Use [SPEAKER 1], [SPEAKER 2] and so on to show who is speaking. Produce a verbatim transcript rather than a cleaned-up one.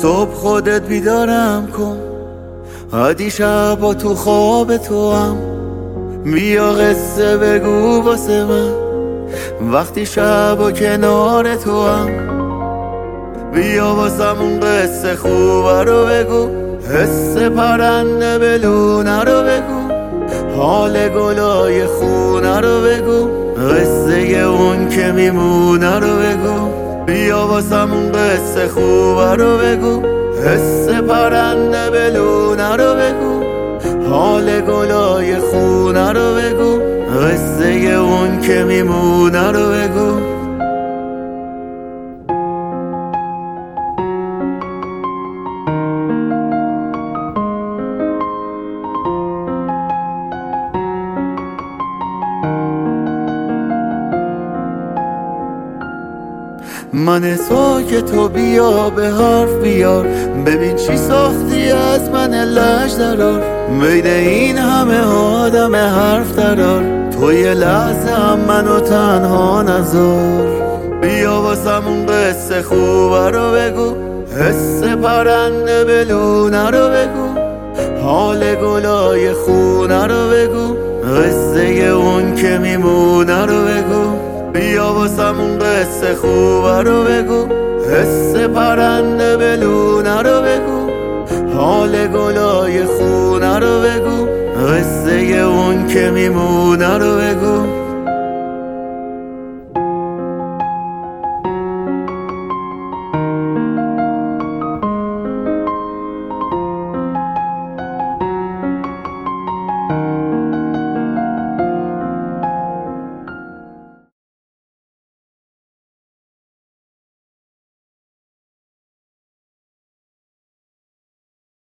[SPEAKER 1] صبح خودت بیدارم کن، عادی شبا تو خواب تو هم بیا قصه بگو واسه من، وقتی شبا کنار تو هم بیا واسمون قصه خوبه رو بگو، حس پرنده بلونه رو بگو، حال گلای خونه رو بگو، قصه اون که میمونه رو بگو، بیا واسمون قصه خوبه رو بگو، حس پرنده بلونه رو بگو، حال گلای خونه رو بگو، قصه اون که میمونه رو بگو. من تو که تو بیا به حرف بیار، ببین چی ساختی از من لش درار، بین این همه آدم حرف درار، تو یه لحظه هم منو تنها نذار، بیا واسمون قصه خوبه رو بگو، حس پرنده بلونه رو بگو، حال گلای خونه رو بگو، قصه اون که میمونه رو بگو، بیا واسمون قصه خوبه رو بگو، حس پرنده بلونه رو بگو، حال گلای خونه رو بگو، قصه اون که میمونه رو بگو.